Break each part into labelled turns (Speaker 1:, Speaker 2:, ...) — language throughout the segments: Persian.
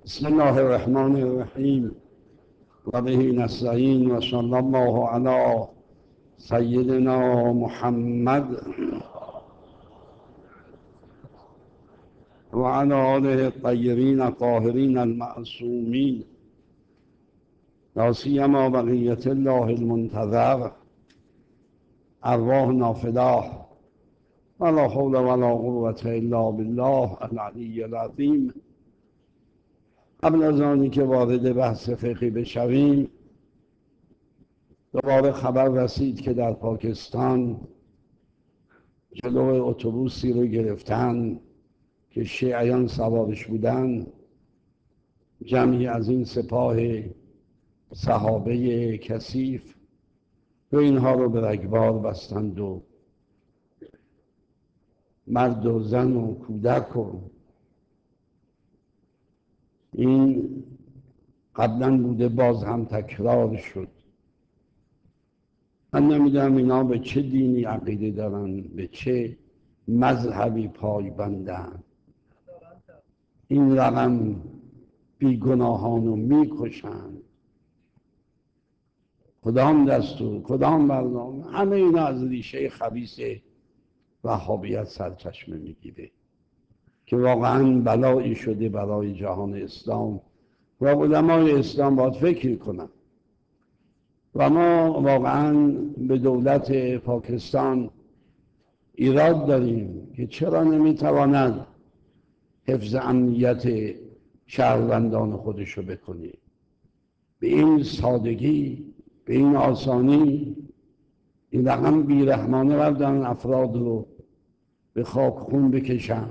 Speaker 1: بسم الله الرحمن الرحیم و به نستعین و صلی الله علی سیدنا محمد و علی آله الطیبین الطاهرین المعصومین لا سیما بقیة الله المنتظر ارواحنا فداه ولا حول ولا قوة الا بالله العلی العظیم. قبل از آنی که وارد بحث فقهی بشویم، دوباره خبر رسید که در پاکستان جلو اتوبوسی رو گرفتن که شیعیان سوارش بودن. جمعی از این سپاه صحابه کثیف و اینها رو به رگبار بستند و مرد و زن و کودک و این قبلا بوده، باز هم تکرار شد. من نمیدونم اینا به چه دینی عقیده دارن، به چه مذهبی پایبندن. این رقم بیگناهان رو میکشن، کدام دستور، کدام برنامه، همه اینا از ریشه خبیث وهابیت سرچشمه میگیره که واقعا بلایی شده برای جهان اسلام و علمای اسلام باید فکر کنن. و ما واقعا به دولت پاکستان ایراد داریم که چرا نمیتواند حفظ امنیت شهروندان خودشو بکنه. به این سادگی، به این آسانی این رقم بیرحمانه بردن افراد رو به خاک خون بکشن.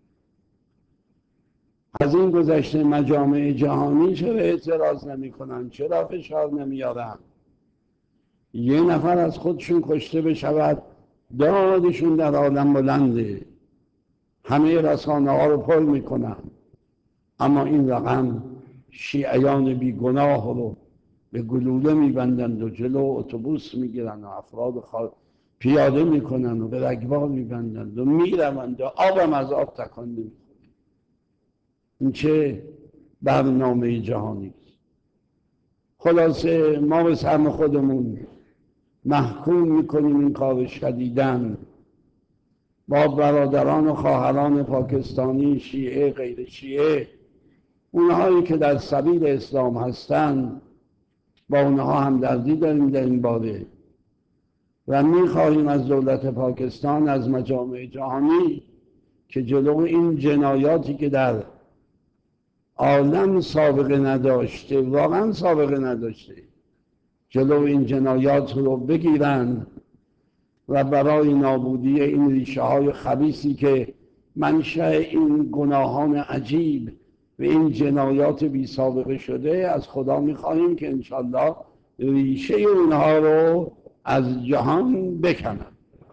Speaker 1: از این گذشته مجامع جهانی چرا اعتراض نمی کنن؟ چرا فشار نمیارن؟ یه نفر از خودشون کشته بشود دادشون در عالم بلنده، همه رسانه ها رو پر میکنن، اما این رقم شیعیان بیگناه رو به گلوله میبندند و جلو اتوبوس میگیرن و افراد پیاده میکنن و به رگبار میبندند و میروند و آبم از آب تکان نمیخوره. این چه برنامه جهانی است؟ خلاصه ما به سهم خودمون محکوم میکنیم این کار شدیدن با برادران و خواهران پاکستانی، شیعه غیر شیعه، اونهایی که در سبیل اسلام هستند، با اونها همدردی داریم در این باره و میخواهیم از دولت پاکستان، از مجامع جهانی که جلو این جنایاتی که در عالم سابقه نداشته، واقعا سابقه نداشته، جلو این جنایات رو بگیرن و برای نابودی این ریشه های خبیثی که منشأ این گناهان عجیب و این جنایات بی سابقه شده، از خدا میخواهیم که انشالله ریشه اونها رو از جهان بکنن.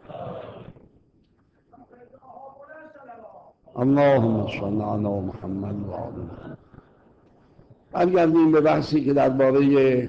Speaker 1: اللهم صل علی محمد و آل محمد. برگردیم به بحثی که درباره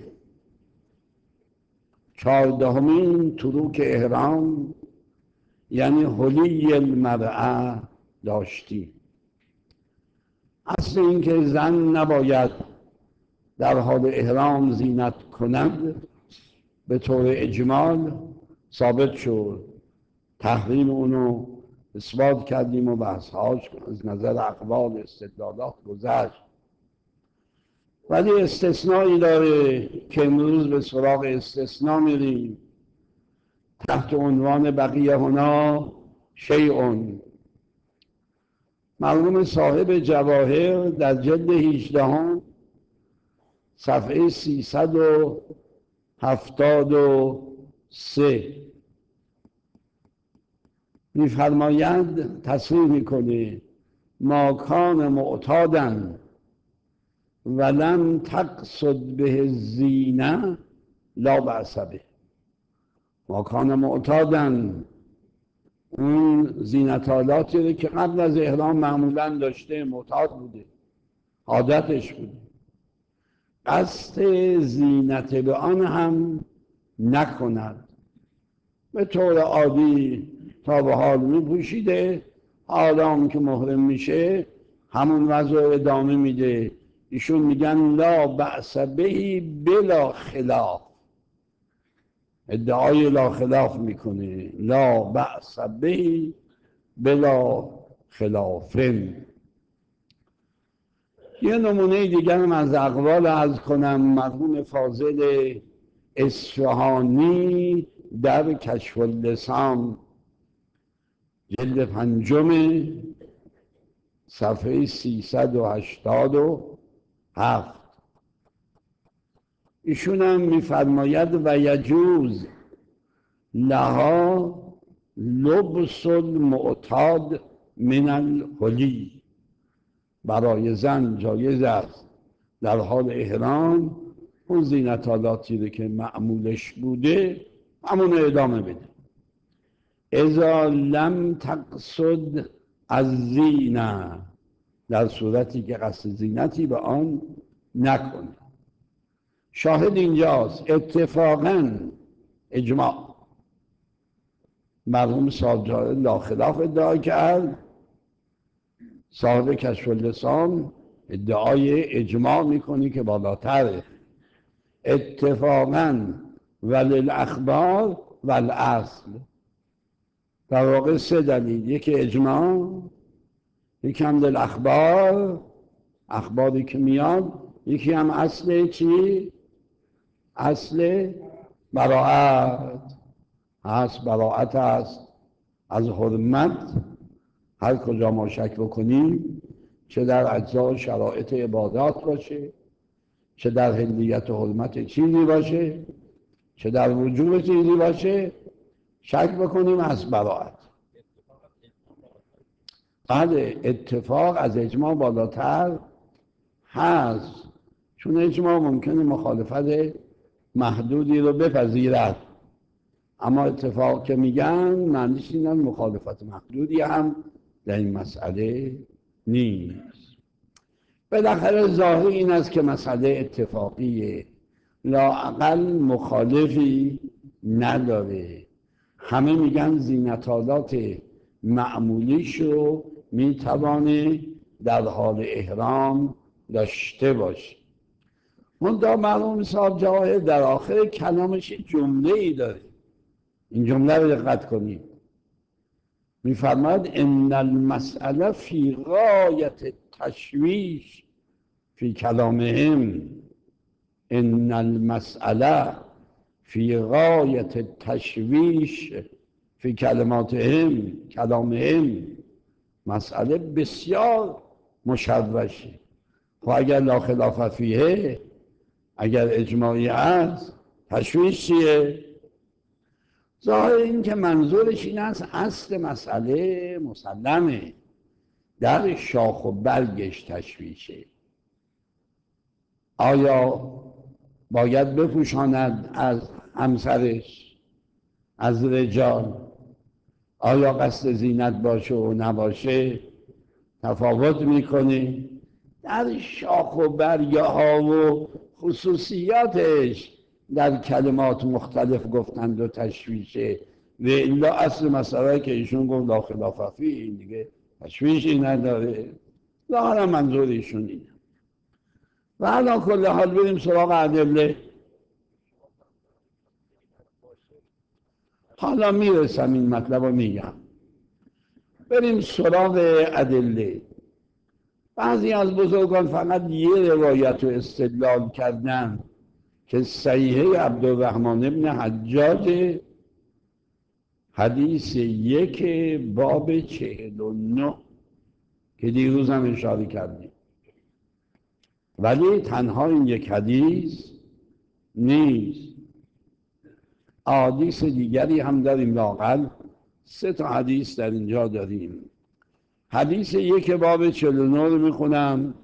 Speaker 1: 14مین تروک احرام یعنی حلی المرأة داشتیم. اصل این که زن نباید در حال احرام زینت کند به طور اجمال ثابت شد. تحریم اونو اثبات کردیم و بحثهاش از نظر اقوال استدلالات گذشت، ولی استثنایی داره که امروز به سراغ استثناء میریم تحت عنوان بقیه هنا شیء. مرحوم صاحب جواهر در جلد 18 صفحه 373 میفرمایند، تصریح میکنه: ما کان معتادن ولم تقصد به الزینه لا بأس به. ما کان معتادن، اون زینتالاتی که قبل از احرام معمولا داشته، معتاد بوده، عادتش بوده، قصد زینت به آن هم نکند، به طور عادی تا به حال می پوشیده، حالا که محرم میشه همون وضع ادامه میده، ایشون میگن لا بأس به بلا خلاف، ادعای لا خلاف میکنه، لا بأس به بلا خلافن. یه نمونه دیگر هم از اقوال عرض کنم. مرحوم فاضل اصفهانی در کشف اللسان جلد 5 صفحه 387 ایشون هم میفرماید و یجوز لها لبس المعتاد من الحلی، برای زن جایز است در حال احرام اون زینتالاتی رو که معمولش بوده همون ادامه بده، اذا لم تقصد از زینه، در صورتی که قصد زینتی به آن نکنه. شاهد اینجاست اتفاقا اجماع. مرحوم صاحب جاهل لا خلاف ادعا کرد، صاحب کشف اللسان ادعای اجماع میکنی که بالاتره. اتفاقا وللاخبار والاصل، در واقع 3 دلیل، یکی اجماع، یکی هم للاخبار، اخباری که میاد، یکی هم اصل چی؟ اصل براعت هست. براعت هست از حرمت. هر کجا ما شک بکنیم، چه در اجزا و شرایط عبادات باشه، چه در حلیت و حرمت چیزی باشه، چه در وجوب چیزی باشه، شک بکنیم از براعت. بله، اتفاق از اجماع بالاتر هست، چون اجماع ممکنه مخالفت محدودی رو بپذیرد، اما اتفاق که میگن معنیش اینه مخالفت محدودی هم در این مسئله نیست. بالاخره ظاهر این است که مسئله اتفاقیه، لااقل مخالفی نداره. همه میگن زینتالات معمولیشو میتوانه در حال احرام داشته باشه. منتها مرحوم صاحب جواهر در آخر کلامش جمله ای داره، این جمله رو دقت کنید. میفرماید ان المسئله فی غایت تشویش فی کلامهم، ان المسئله فی غایت تشویش فی کلامهم، مسئله بسیار مشوشه. خب اگر لا خلاف فیه، اگر اجماعی هست، تشویش چیه؟ ظاهر این که منظورش این است اصل مسئله مسلمه، در شاخ و برگش تشویشه. آیا باید بپوشاند از همسرش، از رجال؟ آیا قصد زینت باشه و نباشه تفاوت میکنه؟ در شاخ و برگه ها و خصوصیاتش در کلمات مختلف گفتند و تشویشه. و الا اصل مسئله که ایشون گفت لا خلاف فیه، این دیگه تشویشی نداره. ظاهرا منظور ایشون اینه. و علی کل حال بریم سراغ ادله. حالا میرسم این مطلب رو میگم. بریم سراغ ادله. بعضی از بزرگان فقط یه روایت رو استدلال کردن که صحیحه عبدالرحمن ابن حجاج، حدیث 1 باب 49 که دیروز هم اشاره کردیم. ولی تنها این یک حدیث نیست، احادیث دیگری هم داریم، لااقل 3 تا حدیث در اینجا داریم. حدیث 1 باب 49 رو میخونم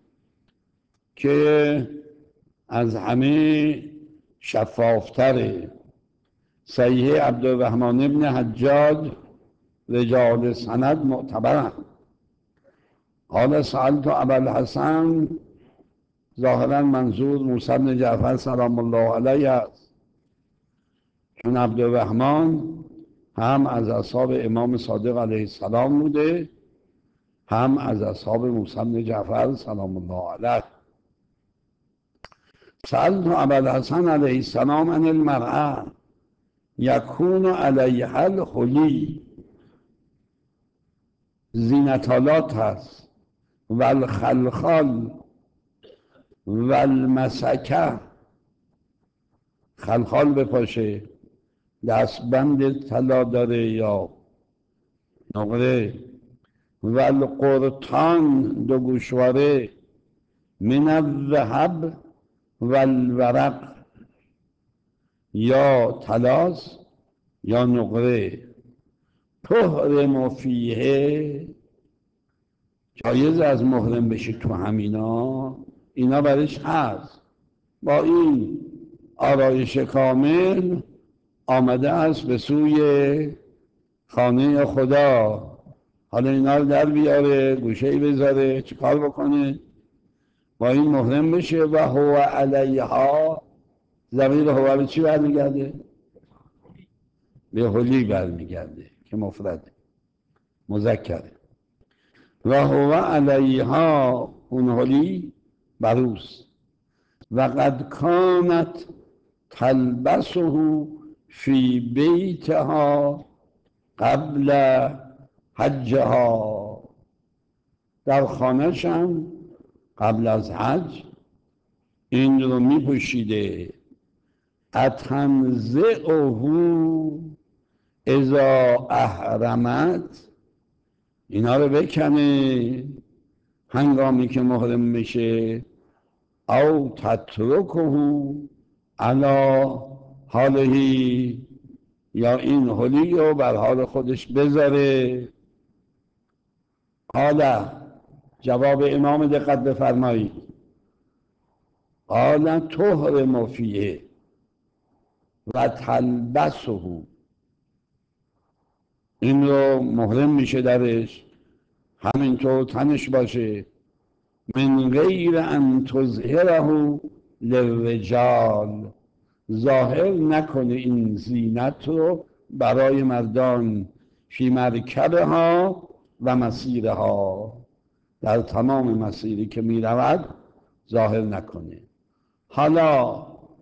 Speaker 1: که از همه شفافتره. صحیح عبدالرحمن ابن حجاج، رجال سند معتبرن. قال سألت ابا الحسن، ظاهرا منظور موسی بن جعفر سلام الله علیه است، چون عبدالرحمن هم از اصحاب امام صادق علیه السلام بوده، هم از اصحاب موسی بن جعفر سلام الله علیه. سألت ابوالحسن علیه السلام عن المرأة یکون علیها الحلی، زینتالات هست و الخلخال و المسکه، خلخال بپاشه، دستبند طلا داره یا نقره، و القرطان، دو گوشواره، من الذهب و الورق، یا طلاس یا نقره، تحرم فیه، جایز از محرم بشی تو همینا، اینا برش هست. با این آرایش کامل آمده است به سوی خانه خدا. حالا اینا رو در بیاره، گوشه‌ای بذاره، چیکار بکنه؟ با این محرم بشه. و هو علیها، ضمیر هو به چی برمیگرده؟ به حلی برمیگرده که مفرده، مذکره. و هو علیها، اون حلی بروست. و قد کانت تلبسه فی بیتها قبل حجها، در خانه‌شم قبل از حج این رو می پوشیده. اتنزعه اذا احرمت، اینا رو بکنه هنگامی که محرم میشه. او تترکه علی حالهی، یا این حلی رو بر حال خودش بذاره. قال، جواب امام دقت بفرمایید، قال تحرم فیه و تلبسه، این رو محرم میشه درش، همینطور تنش باشه. من غیر ان تظهره للرجال، ظاهر نکنه این زینت رو برای مردان، فی مرکبها و مسیرها، در تمام مسیری که می رود ظاهر نکنه. حالا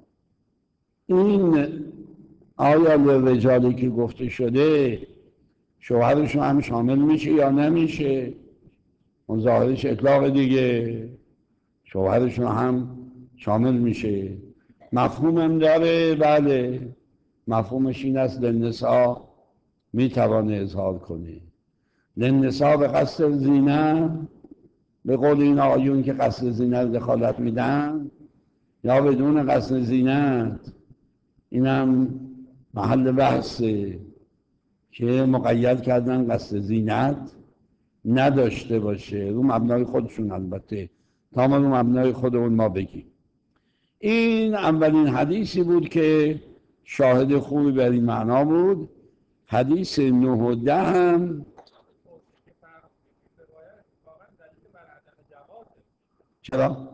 Speaker 1: این آیا للرجالی که گفته شده شوهرشون هم شامل میشه یا نمیشه؟ اون ظاهرش اطلاق دیگه، شوهرشون هم شامل میشه. مفهومم داره؟ بله، مفهومش این است للنساء میتوانه اظهار کنه. للنساء به قصد زینت، به قول این آیون که قصد زینت دخالت میدن، یا بدون قصد زینت، اینم محل بحثه که مقید کردن قصد زینت نداشته باشه، رو مبنای خودشون، البته تا ما رو مبنای خودمون ما بگیم. این اولین حدیثی بود که شاهد خوبی بر این معنا بود. حدیث 9 و 10 هم چرا؟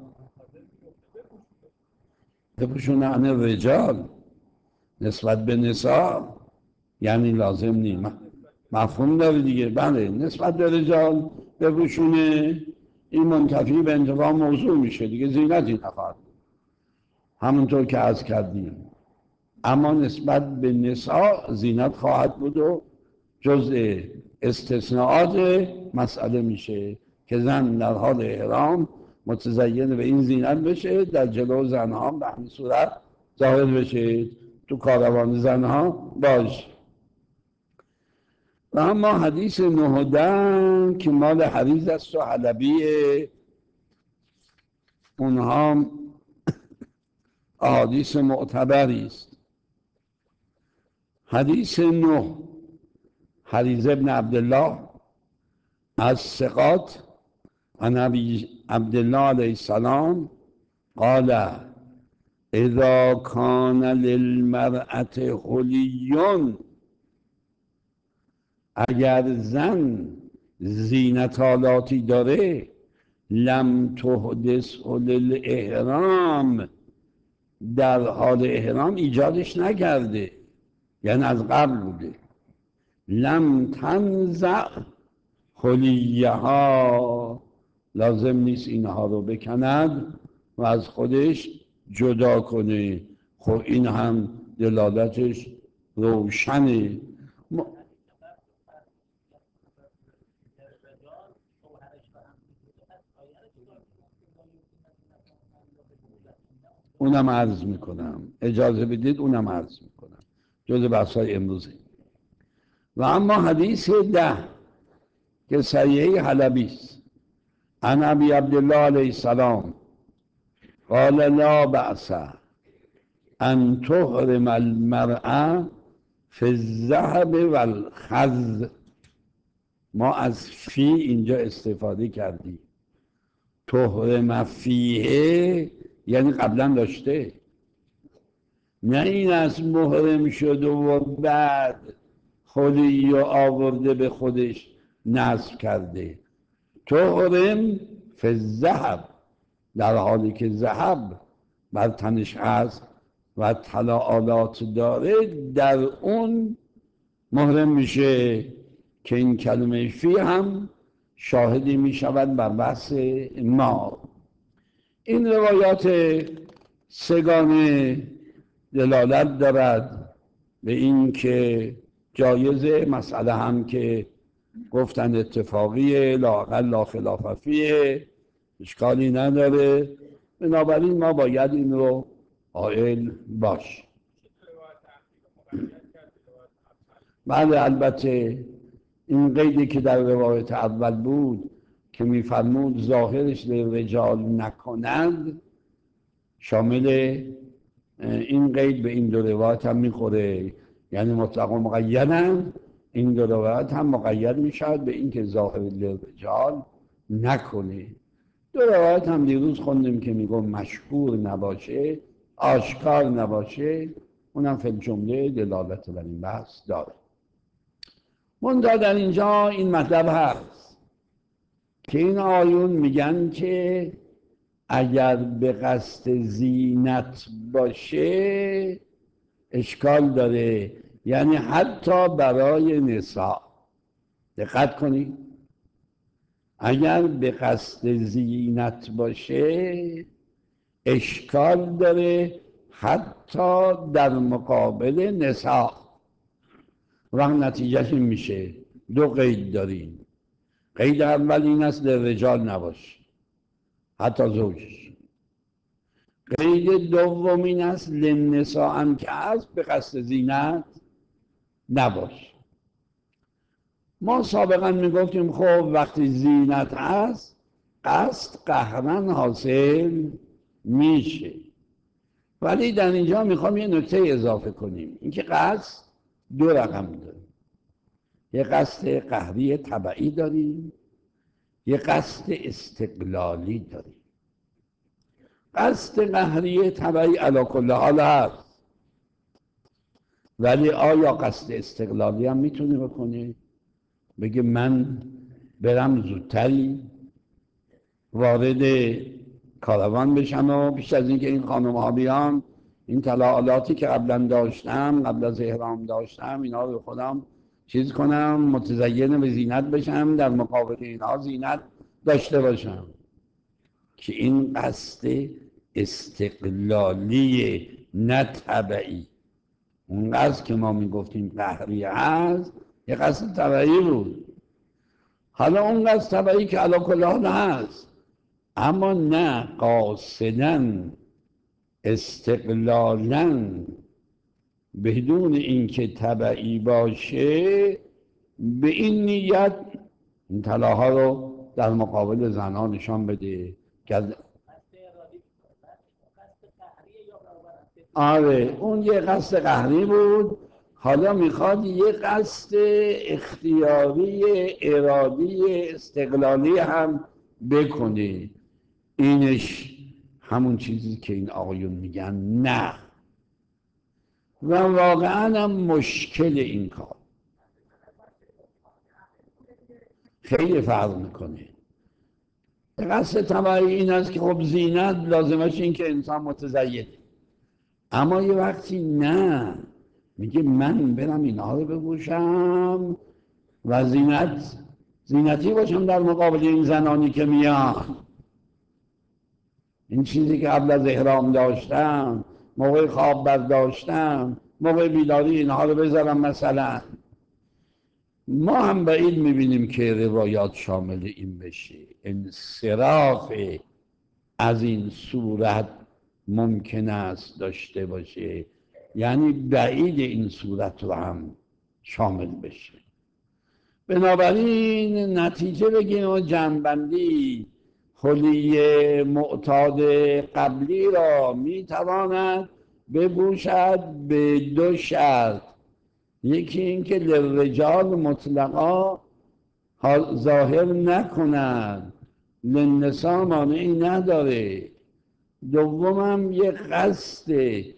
Speaker 1: بپوشونه عن رجال نسبت به نساء، یعنی لازم نیست، مفهوم داره دیگه. بله، نسبت به رجال بپوشونه، این منتفی به انتفاع موضوع میشه دیگه، زینتی نخواهد، همونطور که عرض کردیم. اما نسبت به نساء زینت خواهد بود و جزء استثناءات مسئله میشه که زن در حال احرام متزین به این زینت بشه، در جلو زنها به همین صورت ظاهر بشه، تو کاروان زنها باش. و اما حدیث 9 و 10 که مال حریز است و حلبیه، اونها احادیث معتبری است. حدیث 9، حریز ابن عبدالله از ثقات، عن ابی عبدالله علیه السلام قال اذا کان للمرأة حلی، اگر زن زینتالاتی داره، لم تحدث للاحرام، در حال احرام ایجادش نکرده، یعنی از قبل بوده. لم تنزع حلیها، لازم نیست اینها رو بکند و از خودش جدا کنه، خب این هم دلالتش روشنه. اونم عرض میکنم، اجازه بدید اونم عرض میکنم، جز بحثای امروزه. و اما حدیث 10 که صحیح حلبی است، عن ابی عبدالله علیه السلام قال لا بأس ان تحرم المرأة فی الذهب والخز. ما از فی اینجا استفاده کردیم، تحرم فیه یعنی قبلا داشته، نه این از محرم شده و بعد خودی آورده به خودش نصب کرده. تحرم فی الذهب، در حالی که ذهب بر تنش هست و تلاعالات داره، در اون محرم میشه، که این کلمه فی هم شاهدی میشود بر بحث ما. این روایات سگانه دلالت دارد به این که جایزه، مسئله هم که گفتن اتفاقیه، لااقل لا خلاف فیه، اشکالی نداره، بنابراین ما باید این رو قائل باش. بله البته این قیدی که در روایت اول بود که میفرمود ظاهرش للرجال نکنند، شامل این قید به این دو روایت هم میخوره، یعنی مطلق و مقیدن. این دو روایت هم مقید میشود به این که ظاهر للرجال نکنه. دو روایت هم دیروز خوندیم که میگم مشهور نباشه، آشکار نباشه، اونم فی الجمله دلالت بر این بحث داره. منتها در اینجا این مطلب هست که این آیون میگن که اگر به قصد زینت باشه اشکال داره، یعنی حتی برای نساء. دقت کنید، اگر به قصد زینت باشه اشکال داره حتی در مقابل نساء. وقت نتیجهش این میشه دو قید داریم. قید اول این است للرجال نباشه، حتی زوجش. قید دوم این است للنساء هم که هست به قصد زینت نباشه. ما سابقا میگفتیم خب وقتی زینت هست قصد قهرن حاصل میشه، ولی در اینجا میخوام یه نکته اضافه کنیم، اینکه قصد دو رقم داره. یه قصد قهری طبعی داریم، یه قصد استقلالی داریم. قصد قهری طبعی علی کل حال هست، ولی آیا قصد استقلالی هم میتونه بکنه؟ بگه من برم زودتری وارد کاروان بشم و پیش از اینکه این خانم ها بیان این تلاعالاتی که قبلا داشتم، قبل از احرام داشتم، اینا رو خودم چیز کنم، متزین به زینت بشم، در مقابل اینها زینت داشته باشم. که این قصد استقلالی نه طبعی. اون قصد که ما میگفتیم قهری هست یه قصد طبعی بود. حالا اون قصد طبعی که علی کل حال هست، اما نه قاصدن استقلالا بدون اینکه طبعی باشه، به این نیت این طلاها رو در مقابل زنها نشان بده که آره اون یه قصد قهری بود، حالا میخواد یه قصد اختیاری ارادی استقلالی هم بکنه. اینش همون چیزی که این آقایون میگن نه، و واقعا هم مشکل این کار خیلی فرق میکنه. قصد طبعی این است که خب زینت لازمش این که انسان متزینه، اما یه وقتی نه، میگه من برم اینها رو بپوشم و زینتی باشم در مقابل این زنانی که میان. این چیزی که قبل از احرام داشتم، موقع خواب برداشتم، موقع بیداری، اینها رو بذارم مثلا. ما هم بعید میبینیم که روایات شامل این بشه. انصراف از این صورت ممکن است داشته باشه، یعنی بعید این صورت رو هم شامل بشه. بنابراین نتیجه بگیم و جنبندی، حلیه معتاد قبلی را میتواند بپوشد به دو شرط. یکی اینکه للرجال مطلقا ظاهر نکنند، للنساء مانعی نداره. دومم یک قصد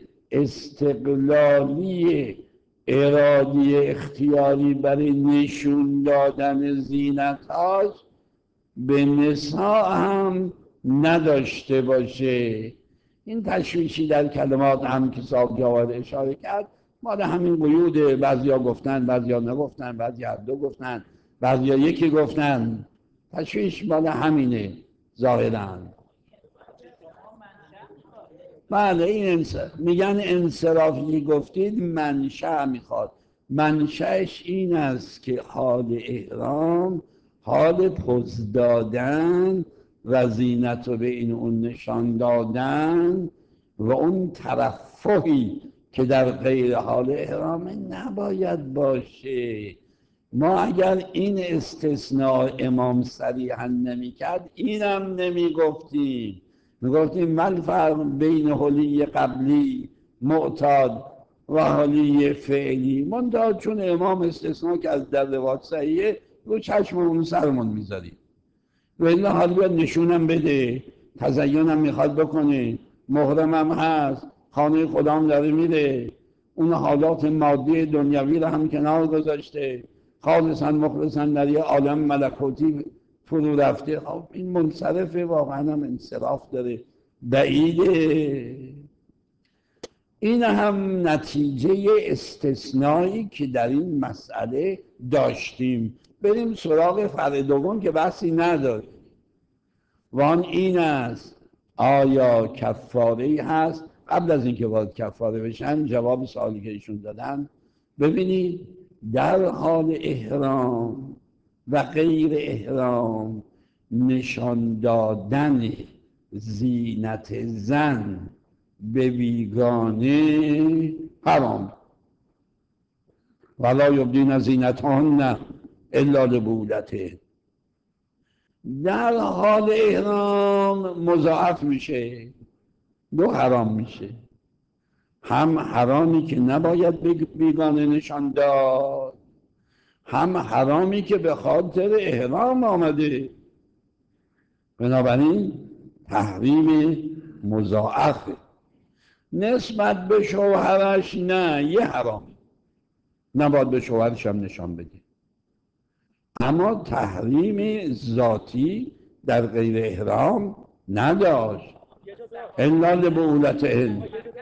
Speaker 1: استقلالی ارادی اختیاری برای نشون دادن زینت‌هاش به نساء هم نداشته باشه. این تشویشی در کلمات هم که صاحب جواهر اشاره کرد مال همین قیوده. بعضیا گفتن، بعضیا نگفتن، بعضیا هر دو گفتن، بعضیا یکی گفتن. تشویش مال همینه ظاهراً. بله، این میگن انصرافی گفتید منشأ میخواد. منشأش این است که حال احرام حال پوز دادن و زینت رو به این اون نشان دادن و اون ترفعی که در غیر حال احرام نباید باشه. ما اگر این استثناء امام صریحا نمی کرد اینم نمی گفتیم. میگفتیم من فرق بین حلی قبلی معتاد و حلی فعلی، منتها چون امام استثناء که از در روایت صحیحه رو چشممون سرمون میذاریم. و الا حال بیاد نشونم بده، تزینم میخواد بکنه، محرمم هست، خانه خدام داره میره، اون حالات مادی دنیوی رو هم کنار گذاشته، خالصا مخلصا در یه عالم ملکوتی فرو رفته. خب این منصرفه، واقعا هم انصراف داره، بعیده. این هم نتیجه استثنایی که در این مسئله داشتیم. بریم سراغ فرع دوم که بحثی نداره، وان این است آیا کفاره هست؟ قبل از اینکه وارد کفاره بشن جواب سوالی که ایشون دادن، ببینید در حال احرام و غیر احرام نشان دادن زینت زن به بیگانه حرام. ولا یبدین زینتهن الا لبعولتهن. در حال احرام مضاعف میشه، دو حرام میشه. هم حرامی که نباید بیگانه نشان داد، هم حرامی که به خاطر احرام آمده. بنابراین تحریم مضاعفه. نسبت به شوهرش نه، یه حرامی نباید به شوهرش هم نشان بده. اما تحریم ذاتی در غیر احرام نداشت. الا لبعولتهن.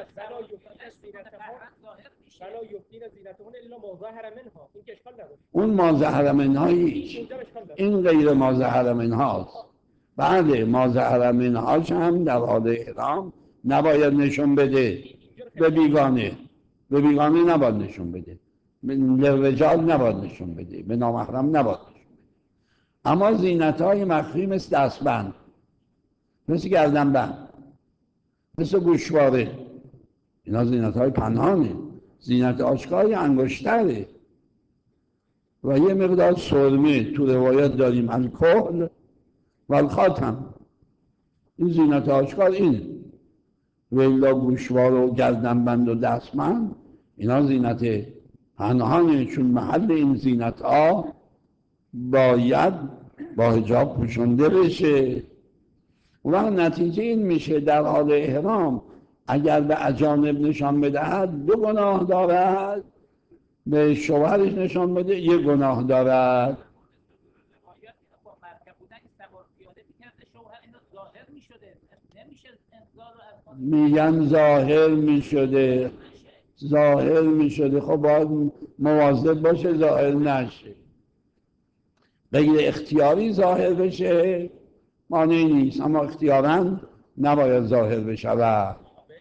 Speaker 1: اون ما ظهر منها هیچ، این غیر ما ظهر منهاست. بله، ما ظهر منهاش هم در حال احرام نباید نشون بده به بیگانه. به بیگانه نباید نشون بده، للرجال نباید نشون بده، به نامحرم نباید نشون بده. اما زینت‌های مخفی مثل دستبند، مثل گردنبند، مثل گوشواره، اینا زینت‌های پنهانه. زینت آشکاری انگشتره و یه مقدار سرمه. تو روایت داریم الکحل و الخاتم. این زینت آشکار اینه. و الا گوشواره و گردنبند و دستبند اینا زینت پنهانه، چون محل این زینت‌ها باید با حجاب پوشونده بشه. و نتیجه این میشه در حال احرام اگر به اجانب نشان بدهد دو گناه دارد، به شوهرش نشان بده یک گناه دارد. میگن ظاهر میشده، ظاهر میشده. خب باید مواظب باشه ظاهر نشه. غیر اختیاری ظاهر بشه مانعی نیست، اما اختیاراً نباید ظاهر بشود.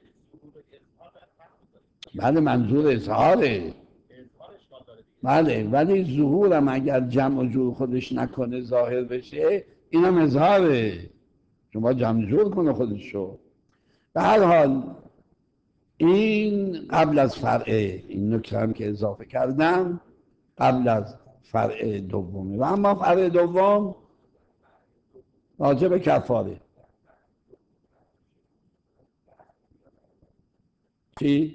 Speaker 1: بله منظور اظهاره، بله، ولی ظهورم اگر جمع و جور خودش نکنه ظاهر بشه اینم اظهاره، چون باید جمع جور کنه خودشو. به هر حال این قبل از فرع، این نکته هم که اضافه کردم قبل از فرع دومه. و اما فرع دوم راجع به کفاره. چی؟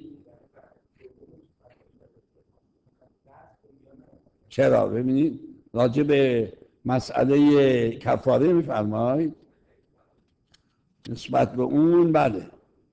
Speaker 1: چرا؟ ببینید راجع به مسئله کفاره میفرمایید نسبت به اون. بله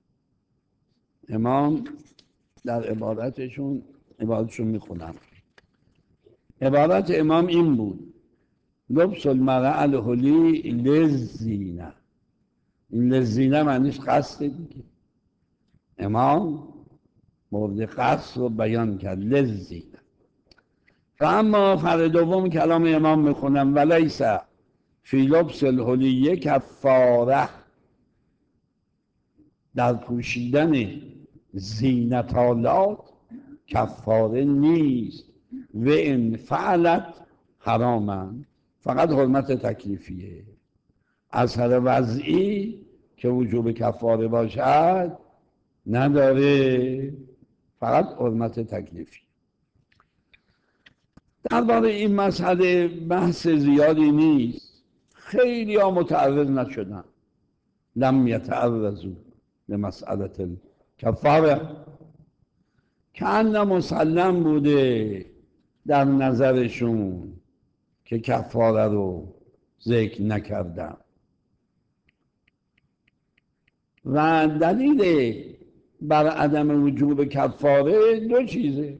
Speaker 1: امام در عبارتشون میخونم. عبارت امام این بود: لبس المرأة الحلی للزینه. این للزینه معنیش قصد دیگه. امام مورد قصد رو بیان کرد، للزینه. و اما فرع دوم کلام امام میخونم: ولیس فی لبس الحلیه کفاره. در پوشیدن زینتالات کفاره نیست. و این فعلت حرامن، فقط حرمت تکلیفیه. اثر وضعی که وجوب کفاره باشد نداره، فقط حرمت تکلیفی. درباره این مسئله بحث زیادی نیست، خیلی ها متعرض نشدن، لم یتعرضوا به مسئله کفاره، که ان مسلم بوده در نظرشون که کفاره رو ذکر نکردن. و دلیل بر عدم وجوب کفاره دو چیزه.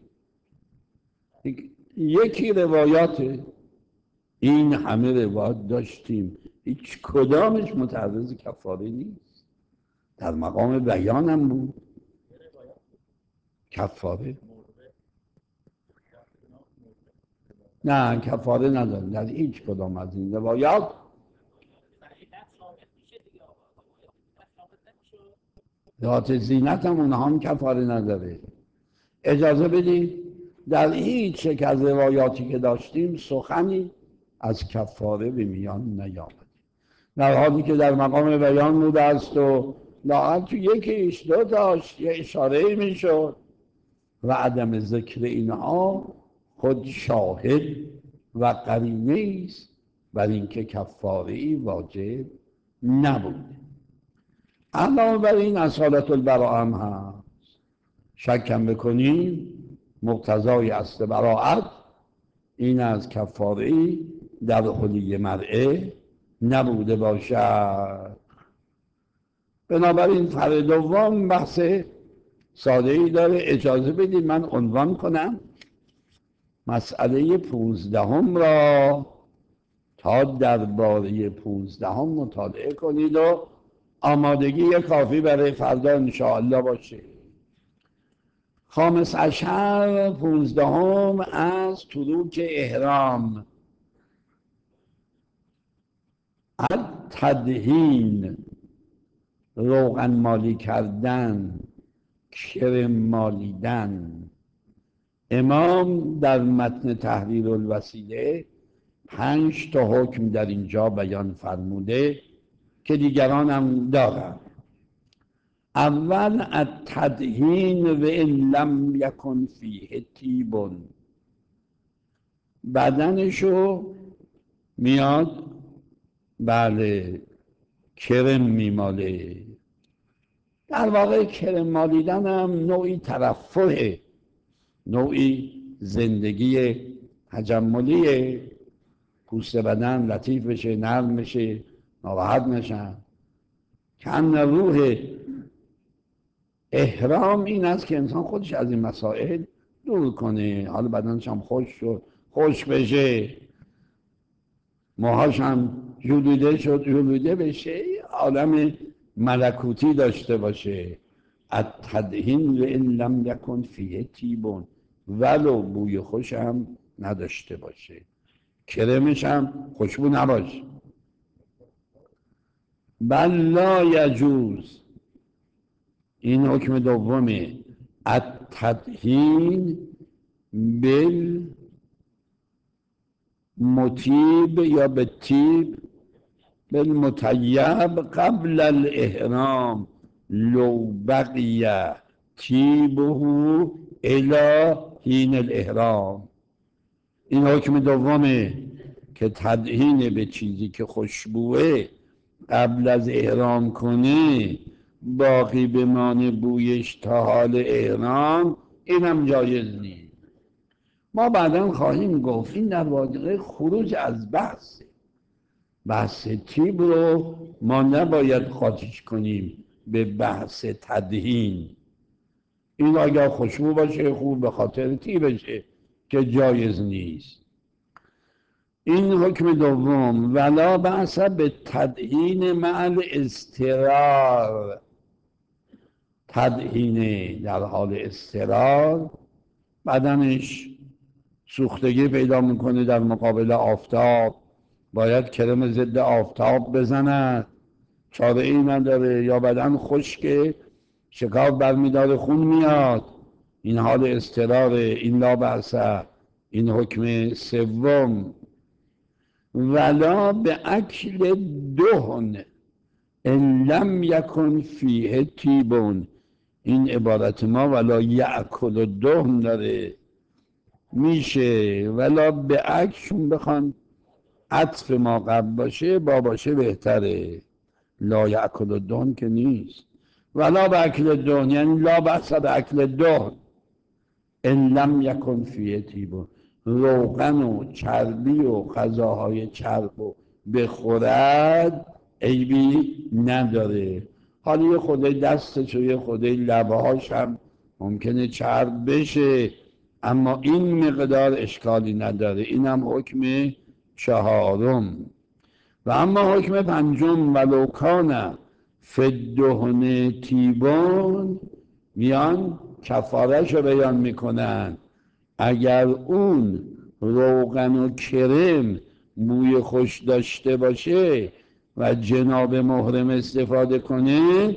Speaker 1: یکی روایاته، این همه روایات داشتیم هیچ کدامش متعرض کفاره نیست، در مقام بیانم بود کفاره. نه کفاره نداره در هیچ کدام از این روایات. ذات زینت هم اونها هم کفاره نداره. اجازه بدید در هیچ یک از روایاتی که داشتیم سخنی از کفاره به میان نیامد، در حالی که در مقام بیان بوده است و لااقل تو یکیش دو داشت یه اشاره میشد. و عدم ذکر اینها خود شاهد و قرینه است بر اینکه کفاره واجب نبود. علاوه بر این اصالت البراءه هم هست. شکم بکنیم مقتضای اصل براءت این از کفاره در حلی مرئه نبوده باشد. بنابراین فرع دوم بحث ساده ای داره. اجازه بدید من عنوان کنم مسئله 15 را تا درباره 15 مطالعه کنید و آمادگی کافی برای فردا انشاءالله باشه. خامس عشر 15 از تروک احرام. التدهین روغن مالی کردن، کرم مالیدن. امام در متن تحریر الوسیله 5 تا حکم در اینجا بیان فرموده که دیگران هم دارند. اول التدهین و ان لم یکن فیه طیب، بدنشو میاد بله کرم میماله. در واقع کرم مالیدن هم نوعی ترفعه، نوعی زندگی تجملیه. پوست بدن لطیف بشه، نرم بشه، ناراحت نشن. کم روح احرام این است که انسان خودش از این مسائل دور کنه، حالا بدنش هم خوش بشه، موهاش هم جلوده بشه، عالم ملکوتی داشته باشه. التدهین و ان لم یکن فیه طیب، ولو بوی خوش هم نداشته باشه، کرمش هم خوشبو نباشه. بل لا یجوز، این حکم دومه، التدهین بالمطیب یا بالطیب بالمطیب قبل الاحرام لو بقی طیبه الی حین الاحرام. این حکم دومه که تدهین به چیزی که خوشبوه قبل از احرام کنه باقی بمانه بویش تا حال احرام، اینم جایز نیست. ما بعدا خواهیم گفت این در واقع خروج از بحث طیب رو ما نباید قاطیش کنیم به بحث تدهین. این اگر خوشبو باشه خوب به خاطر طیبشه که جایز نیست. این حکم دوم. ولا بأس به تدهین مع الاضطرار، تدهین در حال اضطرار، بدنش سوختگی پیدا میکنه در مقابل آفتاب، باید کرم ضد آفتاب بزند، چاره ای نداره، یا بدن خشکه شکاف برمیداره خون میاد، این حال اضطراره، این لا بأس. این حکم سوم. ولا به اکل دهن ان لم یکن فیه طیبون، این عبارت ما ولا یأکل دهن داره، میشه ولا به اکشون بخوان عطف ما قبل باشه با باشه بهتره، لا یأکل دهن که نیست. ولا به اکل دهن یعنی لا بأس به اکل دهن ان لم یکن فیه طیبون، روغن و چربی و غذاهای چرب و بخورد عیبی نداره. حالا یه خورده دستش و یه خورده لبهاش هم ممکنه چرب بشه، اما این مقدار اشکالی نداره. اینم حکم چهارم. و اما حکم پنجم، ولو کان فی الدهن طیبون، میان کفارش رو بیان میکنن. اگر اون روغن و کرم بوی خوش داشته باشه و جناب محرم استفاده کنه،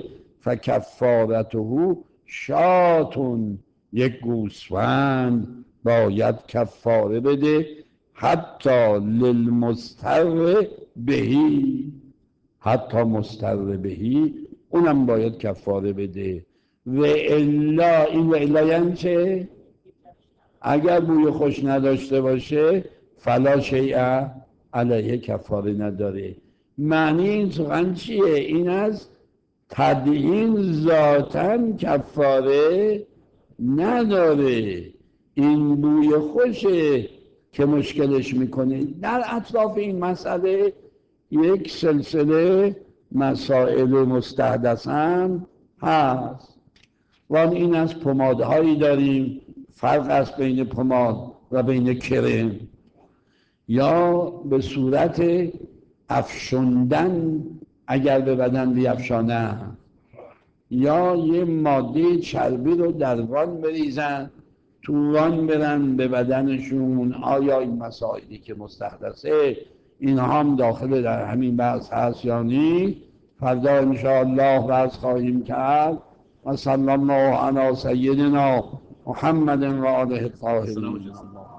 Speaker 1: فکفارته شاتون، یک گوسفند باید کفاره بده، حتی للمضطر بهی، حتی مضطر بهی اونم باید کفاره بده. و الا، این و الا یعنی چه؟ اگر بوی خوش نداشته باشه فلا شیء علیه، کفاره نداره. معنی این سخن چیه؟ این از تدهین ذاتاً کفاره نداره، این بوی خوشه که مشکلش میکنه. در اطراف این مسئله یک سلسله مسائل مستحدثاً هست و این از پمادهایی داریم، فرق است بین پماد و بین کرم، یا به صورت افشوندن اگر به بدن بیفشانه، یا یه ماده چربی رو در وان بریزن، تو وان برن به بدنشون. آیا این مسائلی که مستحدثه اینها هم داخل در همین بحث هست یا نی؟ فردا انشاءالله بحث خواهیم کرد. و صلی الله علی سیدنا محمد و آله الطاهرین.